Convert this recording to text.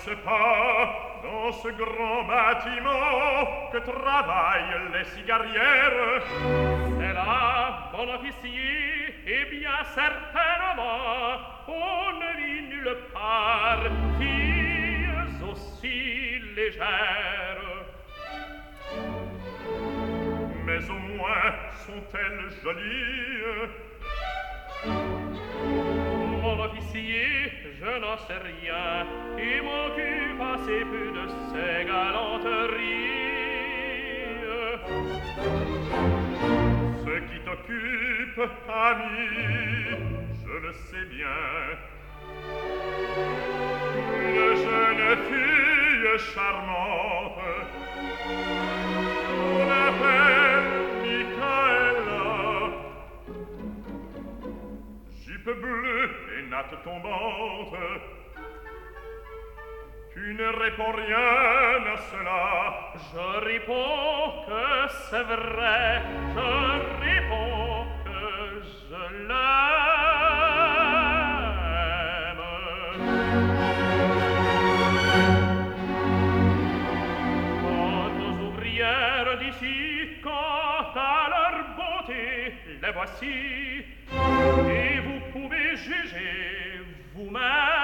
n'est-ce pas dans ce grand bâtiment que travaillent les cigarières? C'est là, bon officier, et bien certainement, on ne vit nulle part filles aussi légères. Mais au moins sont-elles jolies? Mon officier, je n'en sais rien, et m'occupe assez peu de ces galanteries. Ce qui t'occupe, ami, je le sais bien. Une jeune fille charmante, on l'appelle Michaela. Jupe bleue et natte tombante. Tu ne réponds rien à cela. Je réponds que c'est vrai, je réponds que je l'aime. Quant aux ouvrières d'ici, quant à leur beauté, les voici, et vous pouvez juger vous-même.